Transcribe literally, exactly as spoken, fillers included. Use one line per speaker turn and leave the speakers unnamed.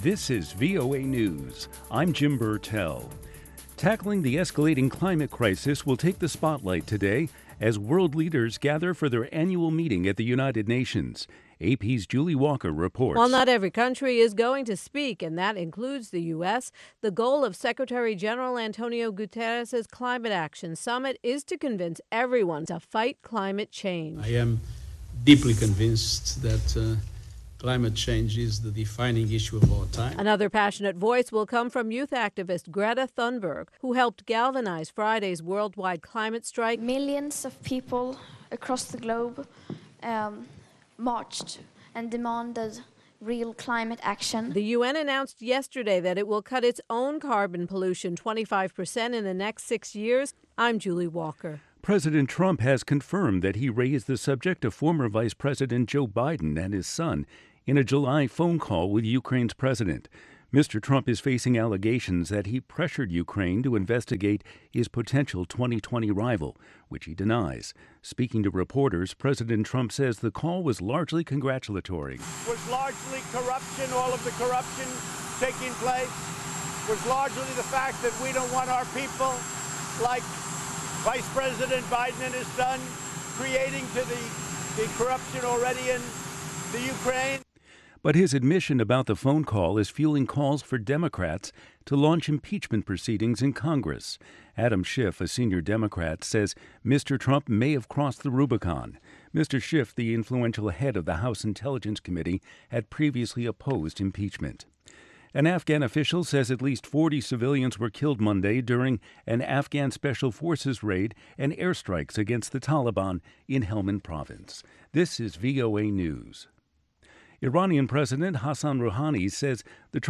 This is V O A News. I'm Jim Burtell. Tackling the escalating climate crisis will take the spotlight today as world leaders gather for their annual meeting at the United Nations. A P's Julie Walker reports.
While not every country is going to speak, and that includes the U S, the goal of Secretary General Antonio Guterres' Climate Action Summit is to convince everyone to fight climate change.
I am deeply convinced that uh, climate change is the defining issue of our time.
Another passionate voice will come from youth activist Greta Thunberg, who helped galvanize Friday's worldwide climate strike.
Millions of people across the globe um, marched and demanded real climate action.
The U N announced yesterday that it will cut its own carbon pollution twenty-five percent in the next six years. I'm Julie Walker.
President Trump has confirmed that he raised the subject of former Vice President Joe Biden and his son in a July phone call with Ukraine's president. Mister Trump is facing allegations that he pressured Ukraine to investigate his potential twenty twenty rival, which he denies. Speaking to reporters, President Trump says the call was largely congratulatory.
Was largely corruption, all of the corruption taking place, was largely the fact that we don't want our people, like Vice President Biden and his son, creating to the, the corruption already in the Ukraine.
But his admission about the phone call is fueling calls for Democrats to launch impeachment proceedings in Congress. Adam Schiff, a senior Democrat, says Mister Trump may have crossed the Rubicon. Mister Schiff, the influential head of the House Intelligence Committee, had previously opposed impeachment. An Afghan official says at least forty civilians were killed Monday during an Afghan Special Forces raid and airstrikes against the Taliban in Helmand Province. This is V O A News. Iranian President Hassan Rouhani says the